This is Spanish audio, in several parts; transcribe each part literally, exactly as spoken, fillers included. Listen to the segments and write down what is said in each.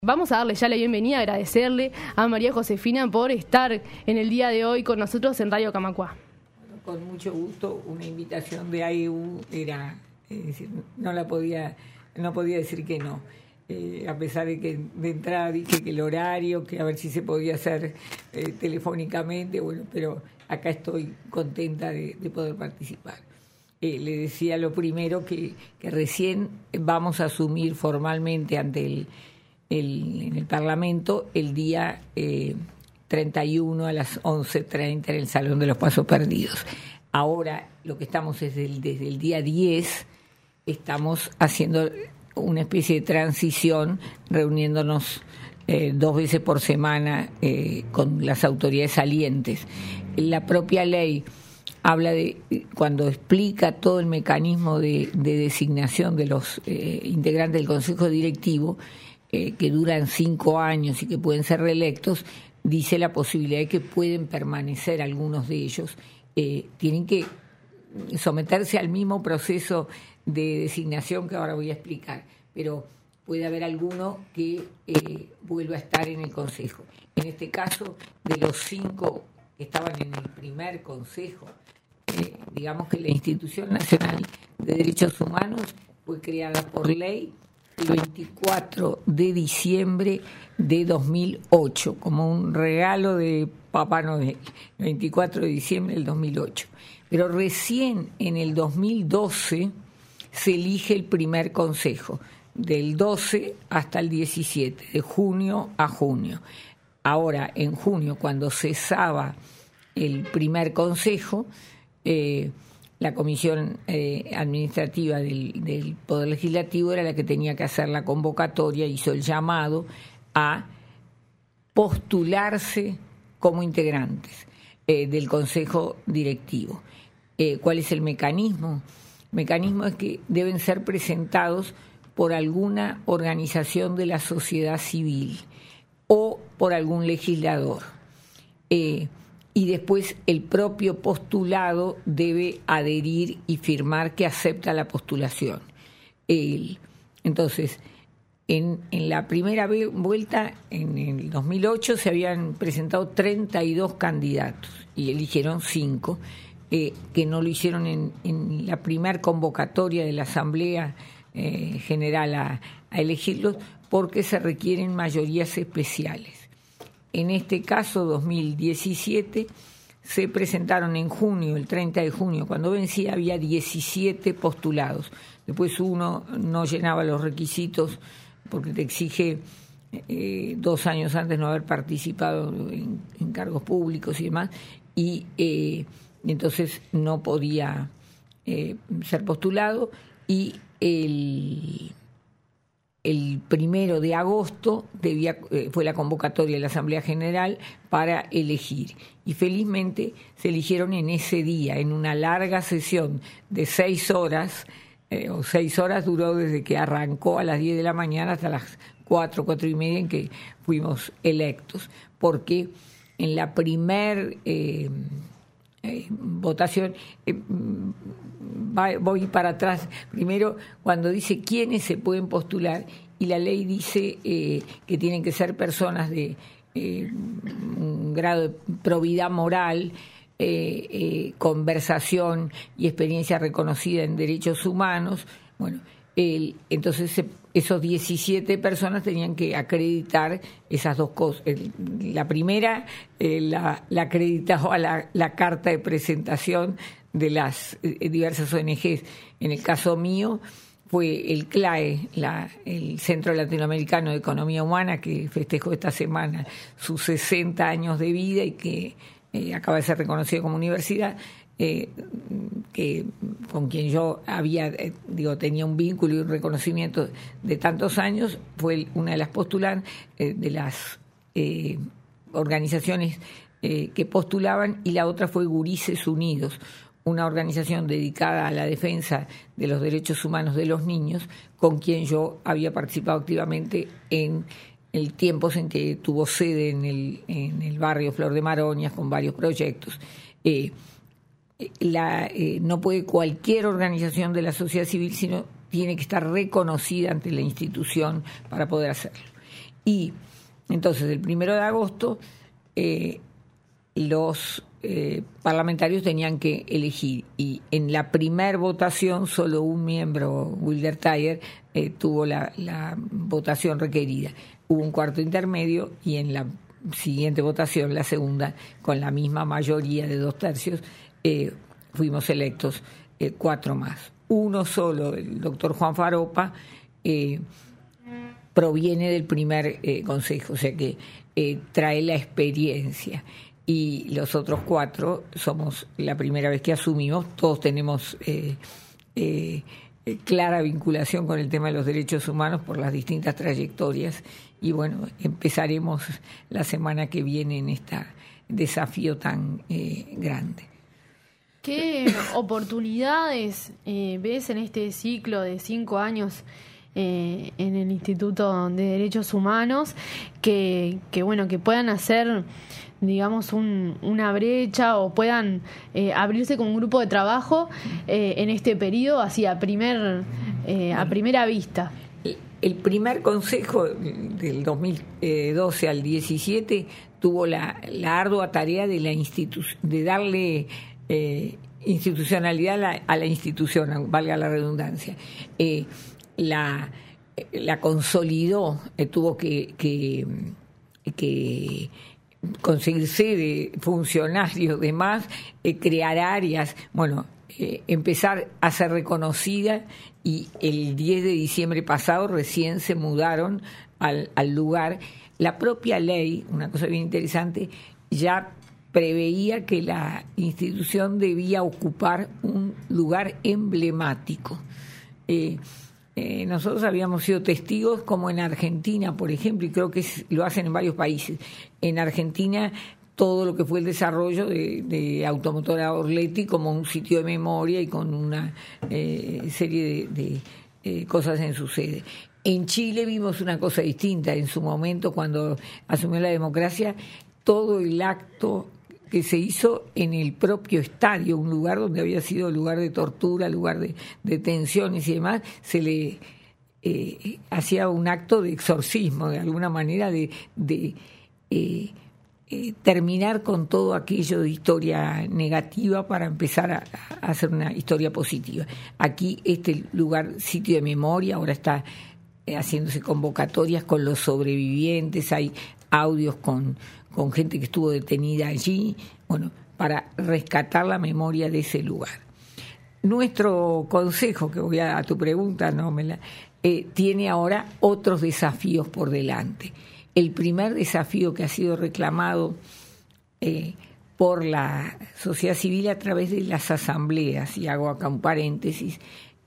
Vamos a darle ya la bienvenida, agradecerle a María Josefina por estar en el día de hoy con nosotros en Radio Camacuá. Con mucho gusto, una invitación de A E U era, es decir, no la podía, no podía decir que no. Eh, a pesar de que de entrada dije que el horario, que a ver si se podía hacer eh, telefónicamente, bueno, pero acá estoy contenta de, de poder participar. Eh, le decía lo primero que, que recién vamos a asumir formalmente ante el El, en el Parlamento el día eh, treinta y uno a las once treinta en el Salón de los Pasos Perdidos. Ahora lo que estamos es del, desde el día diez, estamos haciendo una especie de transición, reuniéndonos eh, dos veces por semana eh, con las autoridades salientes. La propia ley habla de, cuando explica todo el mecanismo de, de designación de los eh, integrantes del Consejo Directivo, Eh, que duran cinco años y que pueden ser reelectos, dice la posibilidad de que pueden permanecer algunos de ellos. Eh, tienen que someterse al mismo proceso de designación que ahora voy a explicar, pero puede haber alguno que eh, vuelva a estar en el Consejo. En este caso, de los cinco que estaban en el primer Consejo, eh, digamos que la Institución Nacional de Derechos Humanos fue creada por ley el veinticuatro de diciembre de dos mil ocho, como un regalo de Papá Noel, el veinticuatro de diciembre del dos mil ocho. Pero recién en el dos mil doce se elige el primer consejo, del doce hasta el diecisiete, de junio a junio. Ahora, en junio, cuando cesaba el primer consejo, eh, la comisión eh, administrativa del, del Poder Legislativo era la que tenía que hacer la convocatoria, hizo el llamado a postularse como integrantes eh, del Consejo Directivo. Eh, ¿Cuál es el mecanismo? El mecanismo es que deben ser presentados por alguna organización de la sociedad civil o por algún legislador. Eh, y después el propio postulado debe adherir y firmar que acepta la postulación. El, entonces, en, en la primera vuelta, en el dos mil ocho, se habían presentado treinta y dos candidatos y eligieron cinco, eh, que no lo hicieron en, en la primera convocatoria de la Asamblea eh, General a, a elegirlos, porque se requieren mayorías especiales. En este caso, dos mil diecisiete, se presentaron en junio, el treinta de junio, cuando vencía, había diecisiete postulados. Después uno no llenaba los requisitos porque te exige eh, dos años antes no haber participado en, en cargos públicos y demás, y eh, entonces no podía eh, ser postulado, y el... El primero de agosto debía, eh, fue la convocatoria de la Asamblea General para elegir. Y felizmente se eligieron en ese día, en una larga sesión de seis horas, eh, o seis horas duró desde que arrancó a las diez de la mañana hasta las cuatro, cuatro y media en que fuimos electos. Porque en la primer eh, eh, votación... Eh, voy para atrás, primero cuando dice quiénes se pueden postular, y la ley dice eh, que tienen que ser personas de eh, un grado de probidad moral, eh, eh, conversación y experiencia reconocida en derechos humanos. Bueno, el, entonces se, esos diecisiete personas tenían que acreditar esas dos cosas. El, la primera eh, la, la acreditaba la, la carta de presentación de las eh, diversas O N Ges. En el caso mío fue el C L A E, la, el Centro Latinoamericano de Economía Humana, que festejó esta semana sus sesenta años de vida y que eh, acaba de ser reconocido como universidad, eh, que con quien yo había, eh, digo, tenía un vínculo y un reconocimiento de tantos años. Fue una de las postulantes eh, de las eh, organizaciones eh, que postulaban, y la otra fue Gurises Unidos, una organización dedicada a la defensa de los derechos humanos de los niños, con quien yo había participado activamente en el tiempo en que tuvo sede en el, en el barrio Flor de Maroñas, con varios proyectos. Eh, la, eh, no puede cualquier organización de la sociedad civil, sino tiene que estar reconocida ante la institución para poder hacerlo. Y entonces el primero de agosto eh, los eh, parlamentarios tenían que elegir, y en la primer votación solo un miembro, Wilder Thayer, eh, tuvo la, la votación requerida. Hubo un cuarto intermedio y en la siguiente votación, la segunda, con la misma mayoría de dos tercios, eh, fuimos electos eh, cuatro más. Uno solo, el doctor Juan Faropa, eh, proviene del primer eh, consejo, o sea que eh, trae la experiencia. Y los otros cuatro somos la primera vez que asumimos, todos tenemos eh, eh, clara vinculación con el tema de los derechos humanos por las distintas trayectorias, y bueno, empezaremos la semana que viene en este desafío tan eh, grande. ¿Qué oportunidades eh, ves en este ciclo de cinco años eh, en el Instituto de Derechos Humanos que, que bueno, que puedan hacer, digamos, un, una brecha o puedan eh, abrirse con un grupo de trabajo eh, en este periodo, así a primer eh, a primera vista? El primer consejo del dos mil doce al diecisiete tuvo la, la ardua tarea de la institu- de darle eh, institucionalidad a la, a la institución, valga la redundancia. Eh, la, la consolidó, eh, tuvo que, que, que conseguir sede, funcionarios, demás, eh, crear áreas, bueno, eh, empezar a ser reconocida, y el diez de diciembre pasado recién se mudaron al, al lugar. La propia ley, una cosa bien interesante, ya preveía que la institución debía ocupar un lugar emblemático. Eh, Eh, nosotros habíamos sido testigos, como en Argentina, por ejemplo, y creo que es, lo hacen en varios países. En Argentina, todo lo que fue el desarrollo de, de Automotora Orletti como un sitio de memoria y con una eh, serie de, de eh, cosas en su sede. En Chile vimos una cosa distinta. En su momento, cuando asumió la democracia, todo el acto que se hizo en el propio estadio, un lugar donde había sido lugar de tortura, lugar de detenciones y demás, se le eh, hacía un acto de exorcismo, de alguna manera, de, de eh, eh, terminar con todo aquello de historia negativa para empezar a, a hacer una historia positiva. Aquí este lugar, sitio de memoria, ahora está eh, haciéndose convocatorias con los sobrevivientes, hay audios con con gente que estuvo detenida allí, bueno, para rescatar la memoria de ese lugar. Nuestro consejo, que voy a, a tu pregunta, no me la, eh, tiene ahora otros desafíos por delante. El primer desafío que ha sido reclamado eh, por la sociedad civil a través de las asambleas, y hago acá un paréntesis,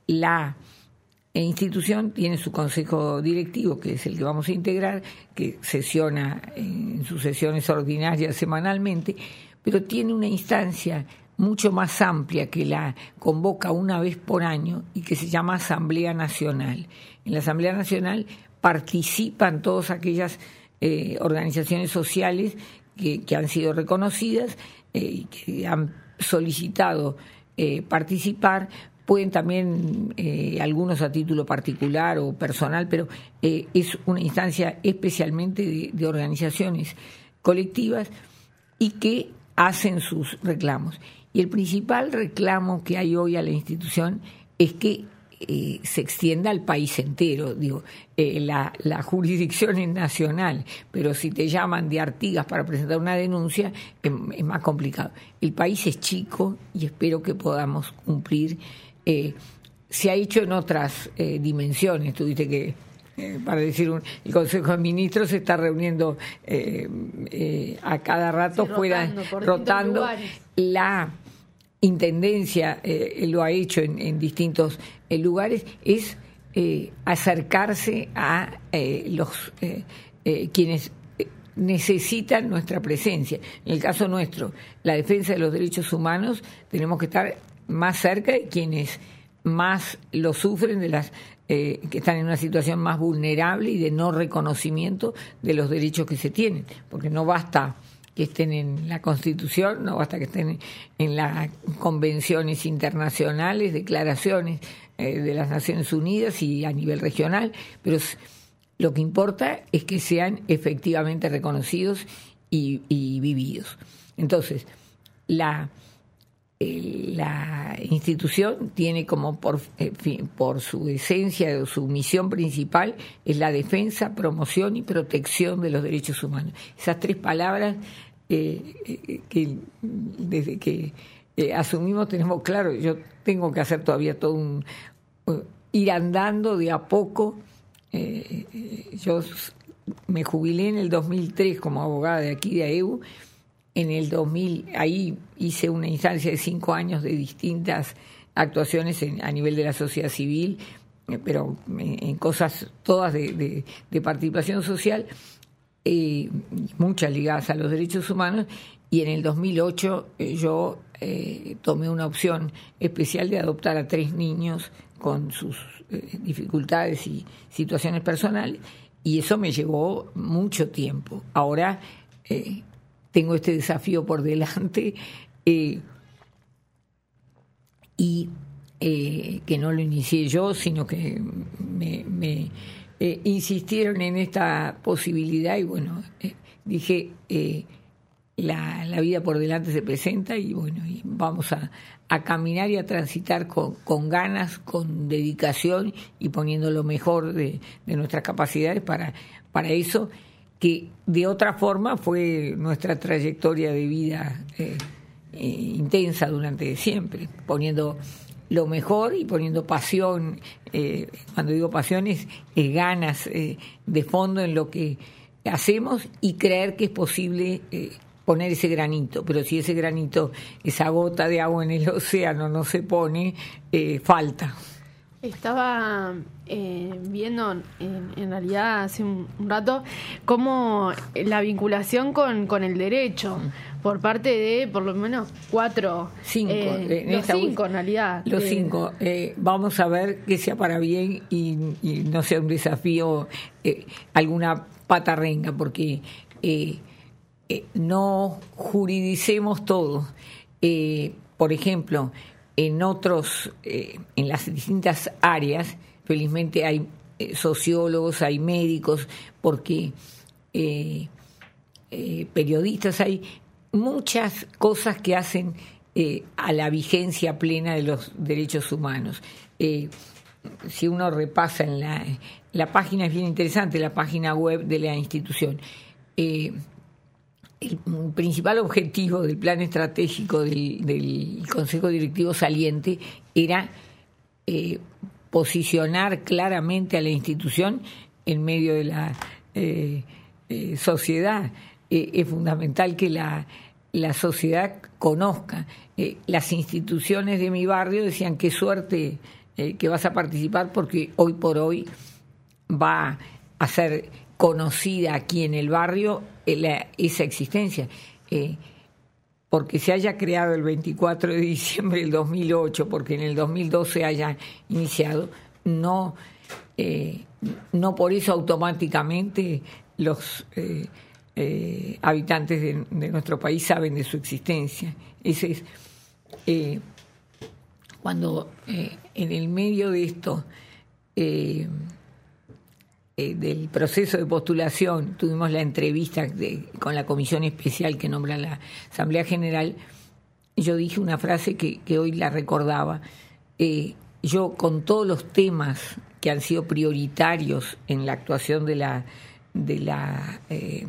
la La institución tiene su consejo directivo, que es el que vamos a integrar, que sesiona en sus sesiones ordinarias semanalmente, pero tiene una instancia mucho más amplia que la convoca una vez por año y que se llama Asamblea Nacional. En la Asamblea Nacional participan todas aquellas eh, organizaciones sociales que, que han sido reconocidas y eh, que han solicitado eh, participar. Pueden también eh, algunos a título particular o personal, pero eh, es una instancia especialmente de, de organizaciones colectivas y que hacen sus reclamos. Y el principal reclamo que hay hoy a la institución es que eh, se extienda al país entero. Digo, eh, la, la jurisdicción es nacional, pero si te llaman de Artigas para presentar una denuncia es, es más complicado. El país es chico y espero que podamos cumplir. Eh, se ha hecho en otras eh, dimensiones. Tuviste que, eh, para decir, un, el Consejo de Ministros se está reuniendo eh, eh, a cada rato, sí, fuera rotando, rotando. La Intendencia eh, lo ha hecho en, en distintos eh, lugares. Es eh, acercarse a eh, los eh, eh, quienes necesitan nuestra presencia. En el caso nuestro, la defensa de los derechos humanos, tenemos que estar más cerca de quienes más lo sufren, de las eh, que están en una situación más vulnerable y de no reconocimiento de los derechos que se tienen, porque no basta que estén en la Constitución, no basta que estén en las convenciones internacionales, declaraciones eh, de las Naciones Unidas y a nivel regional, pero Lo que importa es que sean efectivamente reconocidos y, y vividos. Entonces, la, eh, la institución tiene como por, eh, por su esencia, su misión principal, es la defensa, promoción y protección de los derechos humanos. Esas tres palabras eh, eh, que desde que eh, asumimos tenemos claro. Yo tengo que hacer todavía todo un... Uh, ir andando de a poco. Eh, yo me jubilé en el dos mil tres como abogada de aquí de A E U. En el dos mil, ahí hice una instancia de cinco años de distintas actuaciones en, a nivel de la sociedad civil, eh, pero en, en cosas todas de, de, de participación social, eh, muchas ligadas a los derechos humanos, y en el dos mil ocho eh, yo eh, tomé una opción especial de adoptar a tres niños con sus eh, dificultades y situaciones personales, y eso me llevó mucho tiempo. Ahora eh, tengo este desafío por delante eh, y eh, que no lo inicié yo, sino que me, me eh, insistieron en esta posibilidad y bueno, eh, dije, eh, la, la vida por delante se presenta y bueno, y vamos a, a caminar y a transitar con, con ganas, con dedicación y poniendo lo mejor de, de nuestras capacidades para, para eso, que de otra forma fue nuestra trayectoria de vida eh, eh, intensa durante siempre, poniendo lo mejor y poniendo pasión, eh, cuando digo pasión es, es ganas eh, de fondo en lo que hacemos y creer que es posible eh, poner ese granito, pero si ese granito, esa gota de agua en el océano no se pone, eh, falta. Estaba eh, viendo en, en realidad hace un, un rato cómo la vinculación con, con el derecho por parte de por lo menos cuatro, cinco, eh, en los esta, cinco en realidad. Los eh, cinco. Eh, vamos a ver que sea para bien y, y no sea un desafío, eh, alguna patarrenga, porque eh, eh, no juridicemos todo. Eh, por ejemplo, en otros, eh, en las distintas áreas, felizmente hay eh, sociólogos, hay médicos, porque eh, eh, periodistas, hay muchas cosas que hacen eh, a la vigencia plena de los derechos humanos. Eh, si uno repasa en la, la página, es bien interesante, la página web de la institución. Eh, El principal objetivo del plan estratégico del, del Consejo Directivo saliente era eh, posicionar claramente a la institución en medio de la eh, eh, sociedad. Eh, es fundamental que la, la sociedad conozca. Eh, las instituciones de mi barrio decían qué suerte eh, que vas a participar porque hoy por hoy va a ser conocida aquí en el barrio la, esa existencia, eh, porque se haya creado el veinticuatro de diciembre del dos mil ocho, porque en el dos mil doce haya iniciado, no, eh, no por eso automáticamente los eh, eh, habitantes de, de nuestro país saben de su existencia. Ese es eh, cuando eh, en el medio de esto eh, Eh, del proceso de postulación, tuvimos la entrevista de, con la comisión especial que nombra la Asamblea General, y yo dije una frase que, que hoy la recordaba. Eh, yo, con todos los temas que han sido prioritarios en la actuación de la, de la eh,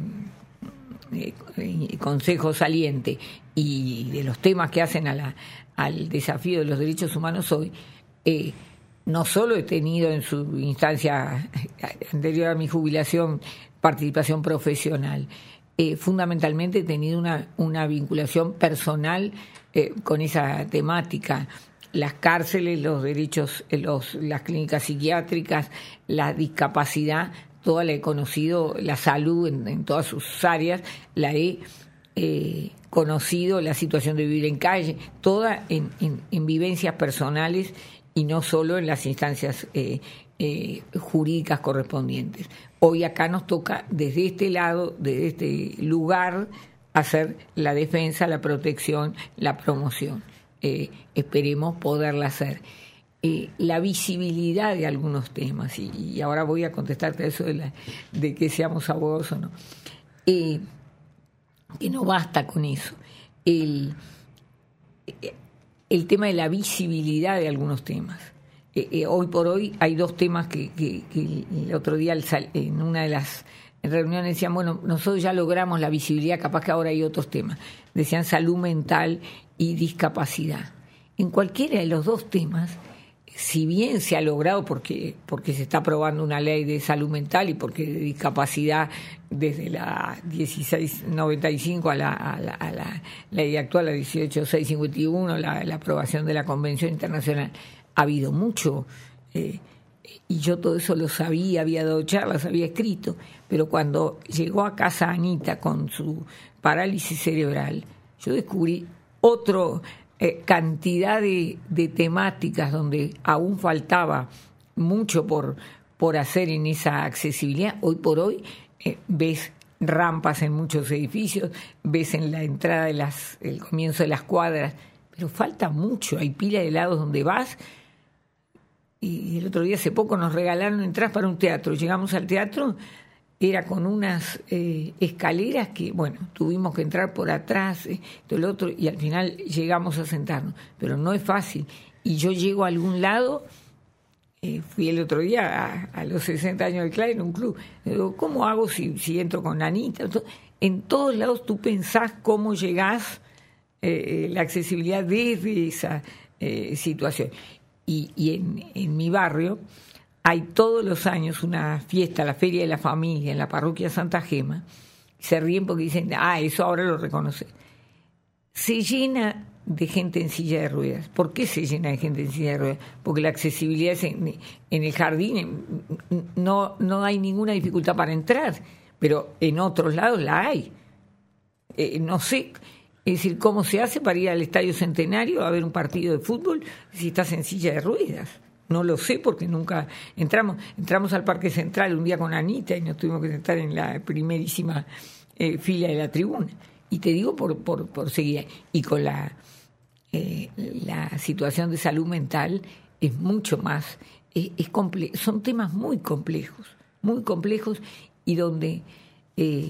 eh, Consejo Saliente y de los temas que hacen a la, al desafío de los derechos humanos hoy, eh, no solo he tenido en su instancia anterior a mi jubilación participación profesional, eh, fundamentalmente he tenido una, una vinculación personal eh, con esa temática. Las cárceles, los derechos, los, las clínicas psiquiátricas, la discapacidad, toda la he conocido, la salud en, en todas sus áreas, la he eh, conocido, la situación de vivir en calle, toda en, en, en vivencias personales y no solo en las instancias eh, eh, jurídicas correspondientes. Hoy acá nos toca desde este lado, desde este lugar, hacer la defensa, la protección, la promoción. Eh, esperemos poderla hacer. eh, la visibilidad de algunos temas, y, y ahora voy a contestarte a eso de, la, de que seamos abogados o no, eh, que no basta con eso. El, el tema de la visibilidad de algunos temas. Eh, eh, hoy por hoy hay dos temas que, que, que el otro día en una de las reuniones decían, bueno, nosotros ya logramos la visibilidad, capaz que ahora hay otros temas. Decían salud mental y discapacidad. En cualquiera de los dos temas, si bien se ha logrado porque, porque se está aprobando una ley de salud mental y porque de discapacidad desde la dieciséis noventa y cinco a la, a la, a la ley actual, la dieciocho seiscientos cincuenta y uno, la, la aprobación de la Convención Internacional, ha habido mucho, eh, y yo todo eso lo sabía, había dado charlas, había escrito, pero cuando llegó a casa Anita con su parálisis cerebral, yo descubrí otro eh, cantidad de, de temáticas donde aún faltaba mucho por, por hacer en esa accesibilidad. Hoy por hoy eh, ves rampas en muchos edificios, ves en la entrada de las, el comienzo de las cuadras, pero falta mucho, hay pila de lados donde vas. Y el otro día, hace poco, nos regalaron entradas para un teatro. Llegamos al teatro, era con unas eh, escaleras que, bueno, tuvimos que entrar por atrás, eh, todo el otro, y al final llegamos a sentarnos. Pero no es fácil. Y yo llego a algún lado, eh, fui el otro día a, a los sesenta años de Clara en un club. Digo, ¿cómo hago si, si entro con Anita? En todos lados tú pensás cómo llegás eh, la accesibilidad desde esa eh, situación. Y, y en, en mi barrio hay todos los años una fiesta, la Feria de la Familia, en la parroquia Santa Gema. Se ríen porque dicen, ah, eso ahora lo reconoce. Se llena de gente en silla de ruedas. ¿Por qué se llena de gente en silla de ruedas? Porque la accesibilidad es en, en el jardín, en, no, no hay ninguna dificultad para entrar, pero en otros lados la hay. Eh, no sé... Es decir, ¿cómo se hace para ir al Estadio Centenario a ver un partido de fútbol si estás en silla de ruedas? No lo sé porque nunca entramos. Entramos al Parque Central un día con Anita y nos tuvimos que sentar en la primerísima eh, fila de la tribuna. Y te digo por, por, por seguir. Y con la, eh, la situación de salud mental es mucho más. Es, es comple- son temas muy complejos, muy complejos y donde... Eh,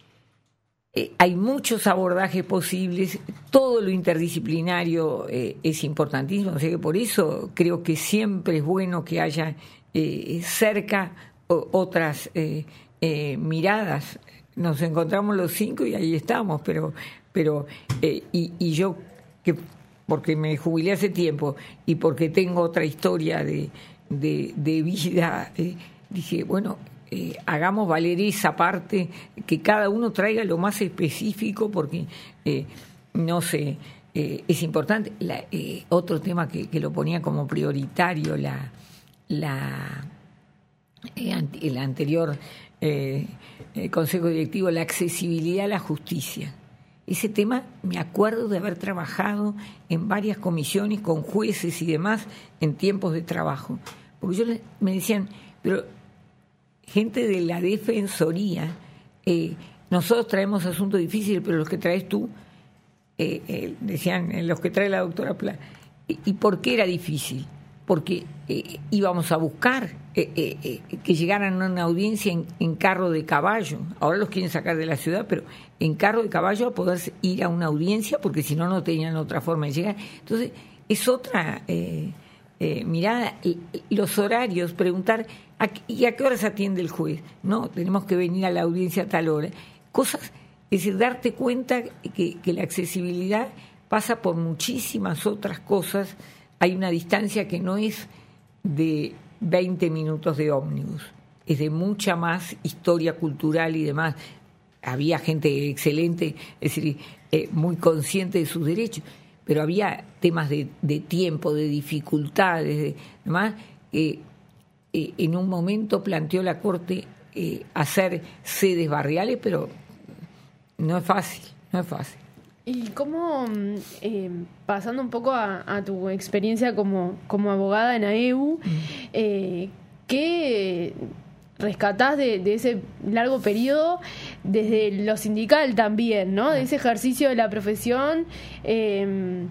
Eh, hay muchos abordajes posibles, todo lo interdisciplinario eh, es importantísimo, o sea que por eso creo que siempre es bueno que haya eh, cerca o, otras eh, eh, miradas. Nos encontramos los cinco y ahí estamos, pero pero eh, y, y yo, que porque me jubilé hace tiempo y porque tengo otra historia de, de, de vida, eh, dije, bueno... Eh, hagamos valer esa parte, que cada uno traiga lo más específico, porque eh, no sé, eh, es importante. La, eh, otro tema que, que lo ponía como prioritario la, la eh, ante, el anterior eh, el Consejo Directivo, la accesibilidad a la justicia. Ese tema me acuerdo de haber trabajado en varias comisiones con jueces y demás en tiempos de trabajo, porque yo me decían, pero gente de la Defensoría, eh, nosotros traemos asuntos difíciles, pero los que traes tú, eh, eh, decían eh, los que trae la doctora Pla. ¿Y, y por qué era difícil? Porque eh, íbamos a buscar eh, eh, eh, que llegaran a una audiencia en, en carro de caballo. Ahora los quieren sacar de la ciudad, pero en carro de caballo a poder ir a una audiencia, porque si no, no tenían otra forma de llegar. Entonces, es otra eh, eh, mirada. Los horarios, preguntar... ¿Y a qué hora se atiende el juez? No, tenemos que venir a la audiencia a tal hora. Cosas, es decir, darte cuenta que, que la accesibilidad pasa por muchísimas otras cosas. Hay una distancia que no es de veinte minutos de ómnibus, es de mucha más historia cultural y demás. Había gente excelente, es decir, eh, muy consciente de sus derechos, pero había temas de, de tiempo, de dificultades, de demás, eh, Eh, en un momento planteó la Corte eh, hacer sedes barriales, pero no es fácil, no es fácil. ¿Y cómo, eh, pasando un poco a, a tu experiencia como, como abogada en A E U, mm. eh, qué rescatás de, de ese largo periodo desde lo sindical también, ¿no? De ese ejercicio de la profesión, eh,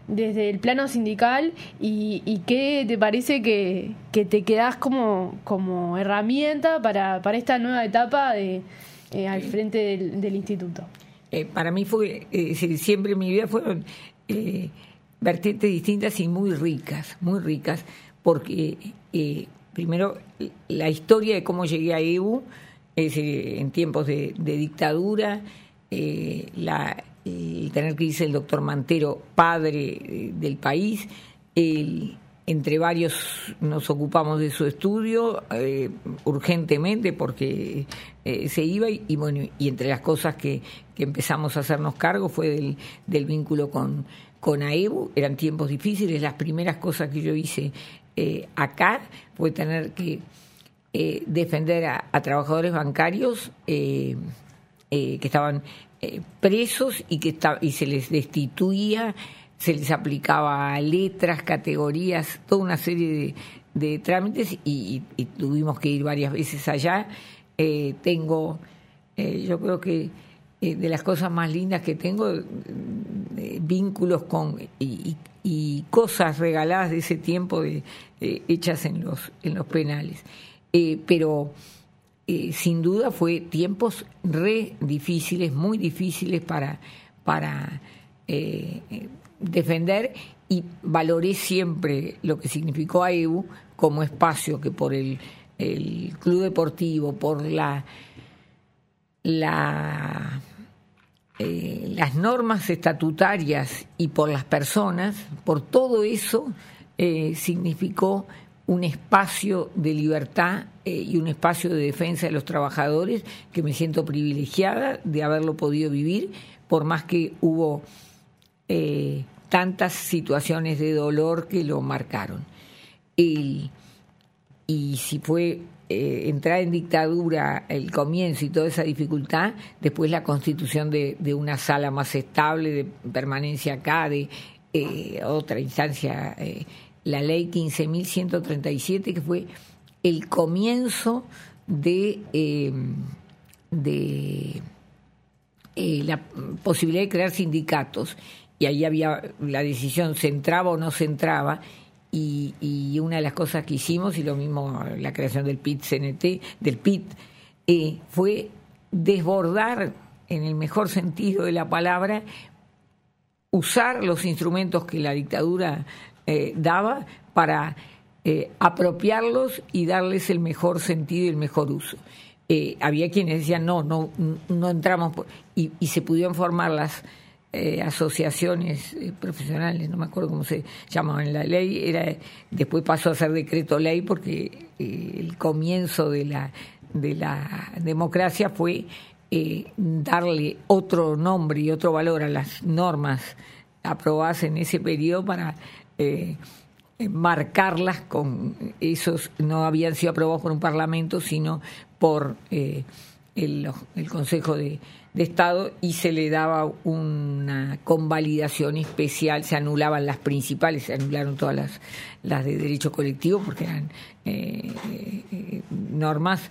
desde el plano sindical y, y qué te parece que, que te quedás como, como herramienta para, para esta nueva etapa de, eh, al frente del, del instituto. Eh, para mí fue, eh, siempre en mi vida fueron eh, vertientes distintas y muy ricas, muy ricas, porque eh, primero la historia de cómo llegué a E U es eh, en tiempos de, de dictadura, eh, la, el tener que irse el doctor Mantero, padre eh, del país, el, entre varios nos ocupamos de su estudio eh, urgentemente porque eh, se iba y, y bueno, y entre las cosas que, que empezamos a hacernos cargo fue del, del vínculo con, con A E B U. Eran tiempos difíciles, las primeras cosas que yo hice eh, acá fue tener que eh, defender a, a trabajadores bancarios eh, eh, que estaban eh, presos y que está, y se les destituía, se les aplicaba letras, categorías, toda una serie de, de trámites y, y, y tuvimos que ir varias veces allá. Eh, tengo, eh, yo creo que eh, de las cosas más lindas que tengo, eh, vínculos con y, y, y cosas regaladas de ese tiempo de, eh, hechas en los, en los penales. Eh, pero eh, sin duda fue tiempos re difíciles, muy difíciles para... para eh, defender, y valoré siempre lo que significó A E B U como espacio que por el, el club deportivo, por la, la eh, las normas estatutarias y por las personas, por todo eso eh, significó un espacio de libertad eh, y un espacio de defensa de los trabajadores que me siento privilegiada de haberlo podido vivir, por más que hubo Eh, tantas situaciones de dolor que lo marcaron. El, y si fue eh, entrar en dictadura el comienzo y toda esa dificultad, después la constitución de, de una sala más estable, de permanencia acá, de eh, otra instancia, eh, la ley quince mil ciento treinta y siete, que fue el comienzo de... Eh, de eh, la posibilidad de crear sindicatos. Y ahí había la decisión, se entraba o no se entraba, y, y una de las cosas que hicimos, y lo mismo la creación del P I T-C N T, del P I T, eh, fue desbordar, en el mejor sentido de la palabra, usar los instrumentos que la dictadura eh, daba para eh, apropiarlos y darles el mejor sentido y el mejor uso. Eh, había quienes decían, no, no, no entramos, por... y, y se pudieron formar las... Eh, asociaciones eh, profesionales, no me acuerdo cómo se llamaban en la ley, era, después pasó a ser decreto ley porque eh, el comienzo de la, de la democracia fue eh, darle otro nombre y otro valor a las normas aprobadas en ese periodo para eh, marcarlas con esos, no habían sido aprobados por un parlamento sino por eh, el, el Consejo de de Estado, y se le daba una convalidación especial, se anulaban las principales, se anularon todas las, las de derecho colectivo porque eran eh, eh, normas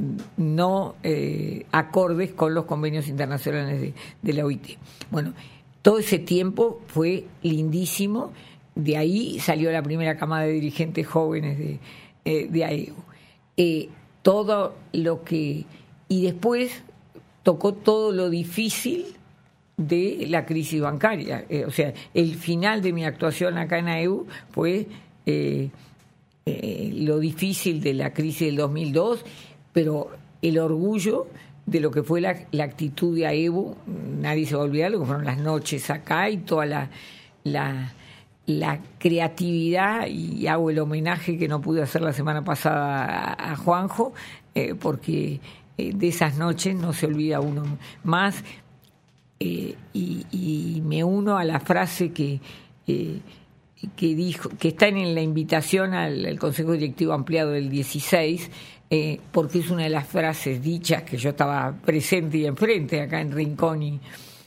no eh, acordes con los convenios internacionales de, de la O I T. Bueno, todo ese tiempo fue lindísimo, de ahí salió la primera camada de dirigentes jóvenes de, eh, de A E B U. Eh, todo lo que... Y después tocó todo lo difícil de la crisis bancaria. Eh, o sea, el final de mi actuación acá en A E B U fue eh, eh, lo difícil de la crisis del dos mil dos, pero el orgullo de lo que fue la, la actitud de A E B U, nadie se va a olvidar lo que fueron las noches acá y toda la, la, la creatividad, y hago el homenaje que no pude hacer la semana pasada a, a Juanjo, eh, porque... de esas noches no se olvida uno más, eh, y, y me uno a la frase que eh, que dijo, que está en la invitación al, al Consejo Directivo Ampliado del dieciséis, eh, porque es una de las frases dichas que yo estaba presente y enfrente acá en Rincón y,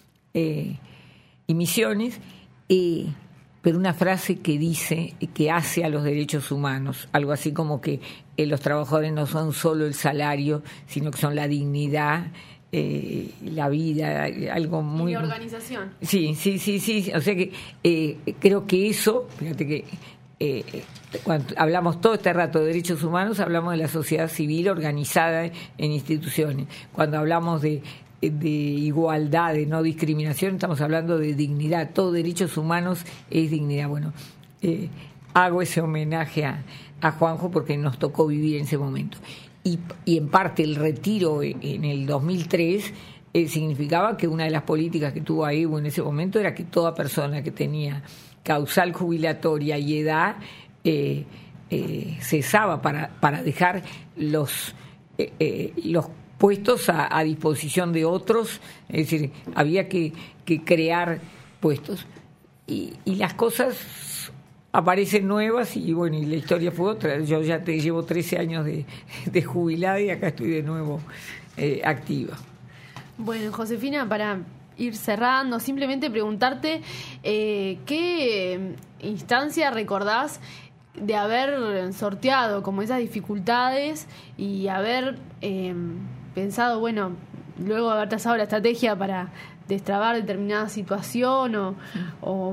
eh, y Misiones, eh, pero una frase que dice, que hace a los derechos humanos, algo así como que eh, los trabajadores no son solo el salario, sino que son la dignidad, eh, la vida, algo muy... Y la organización. Sí, sí, sí, sí. O sea que eh, creo que eso, fíjate que eh, cuando hablamos todo este rato de derechos humanos, hablamos de la sociedad civil organizada en instituciones. Cuando hablamos de de igualdad, de no discriminación, estamos hablando de dignidad. Todo derechos humanos es dignidad. Bueno, eh, hago ese homenaje a, a Juanjo porque nos tocó vivir en ese momento. Y, y en parte el retiro en el dos mil tres eh, significaba que una de las políticas que tuvo ahí en ese momento era que toda persona que tenía causal jubilatoria y edad eh, eh, cesaba para, para dejar los, eh, eh, los puestos a, a disposición de otros, es decir, había que, que crear puestos. Y, y las cosas aparecen nuevas y bueno, y la historia fue otra. Yo ya te llevo trece años de, de jubilada y acá estoy de nuevo eh, activa. Bueno, Josefina, para ir cerrando, simplemente preguntarte eh, qué instancia recordás de haber sorteado como esas dificultades y haber eh, pensado, bueno, luego de haber trazado la estrategia para destrabar determinada situación o, o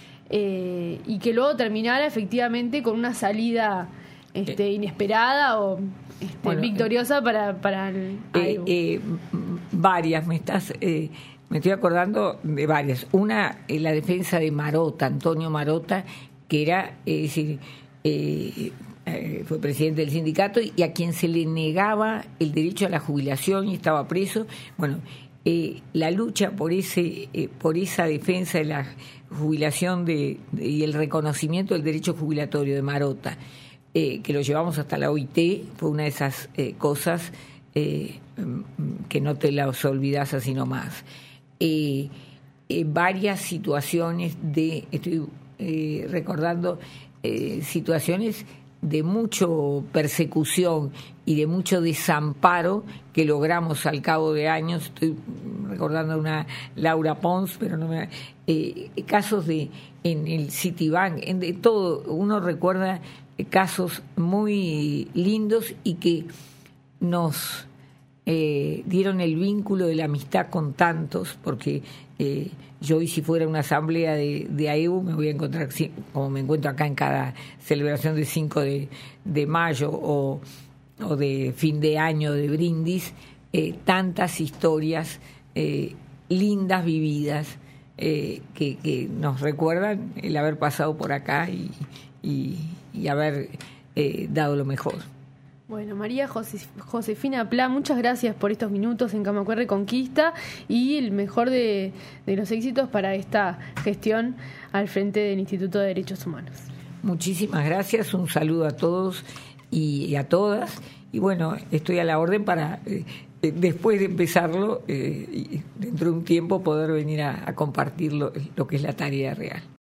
eh, y que luego terminara efectivamente con una salida este, inesperada o este, bueno, victoriosa para, para el eh, eh, varias, me estás eh, me estoy acordando de varias. Una, eh, la defensa de Marota, Antonio Marota, que era, es decir, eh, eh, fue presidente del sindicato y a quien se le negaba el derecho a la jubilación y estaba preso. Bueno, eh, la lucha por ese eh, por esa defensa de la jubilación de, de, y el reconocimiento del derecho jubilatorio de Marota, eh, que lo llevamos hasta la O I T, fue una de esas eh, cosas eh, que no te las olvidas así nomás. Eh, eh, varias situaciones de, estoy eh, recordando eh, situaciones de mucho persecución y de mucho desamparo que logramos al cabo de años. Estoy recordando a una Laura Pons, pero no me eh, casos de en el Citibank, en de todo, uno recuerda casos muy lindos y que nos eh, dieron el vínculo de la amistad con tantos, porque eh, yo hoy si fuera una asamblea de, de A E U me voy a encontrar, como me encuentro acá en cada celebración de cinco de, de mayo o, o de fin de año de brindis, eh, tantas historias eh, lindas vividas eh, que, que nos recuerdan el haber pasado por acá y, y, y haber eh, dado lo mejor. Bueno, María Josef- Josefina Pla, muchas gracias por estos minutos en Camacué Reconquista y el mejor de, de los éxitos para esta gestión al frente del Instituto de Derechos Humanos. Muchísimas gracias, un saludo a todos y, y a todas. Y bueno, estoy a la orden para, eh, después de empezarlo, eh, y dentro de un tiempo poder venir a, a compartir lo, lo que es la tarea real.